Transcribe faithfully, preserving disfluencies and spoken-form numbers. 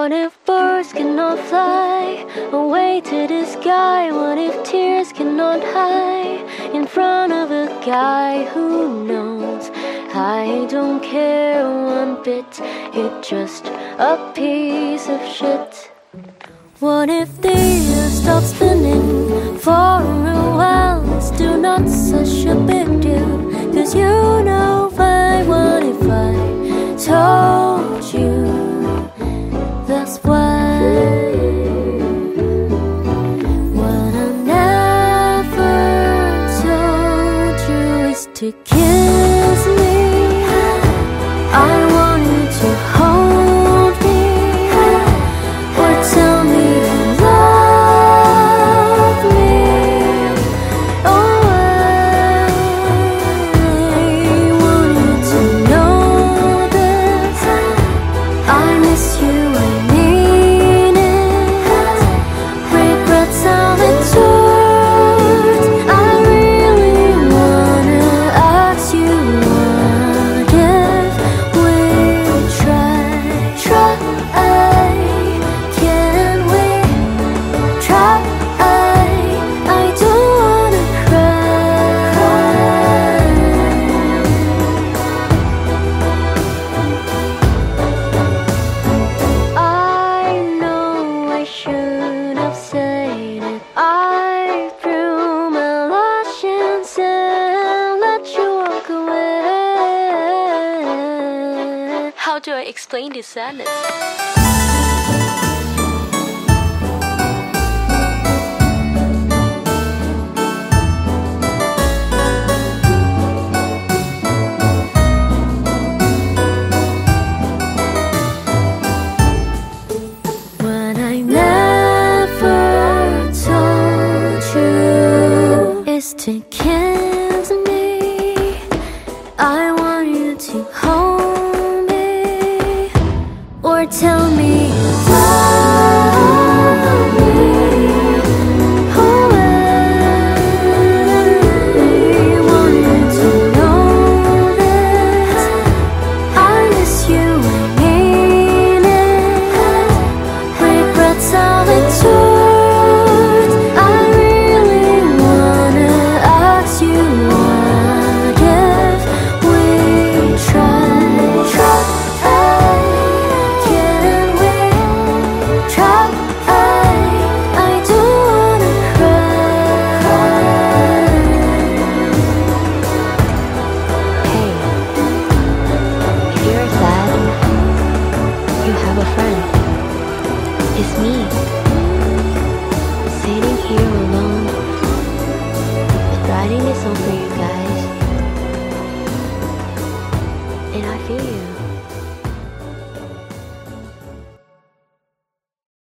What if birds cannot fly away to the sky? What if tears cannot hide in front of a guy who knows? I don't care one bit, it's just a piece of shit. What if the earth stops spinning for a while? It's still not such a big deal, 'cause you know fine. What if I told you? That's why what I never told you is to kiss me. I want you to hold me, or tell me you love me. Oh, I want you to know this. I miss you, I mean it. Regrets how it turns. I really wanna ask you, what if we try? Try, can we try? I don't wanna cry. I know I should have said it. I threw my lotions and let you walk away. How do I explain this sadness? What I never told you is to kiss me. I want you to hold me, or tell me you love me. Oh, I want you to know this. I miss you, I mean it. Regrets how it turns. I really wanna ask you, what if we try? Try, can we try? I don't wanna cry. Hey, if you're sad, you have a friend. It's me, sitting here alone, writing this song for you guys.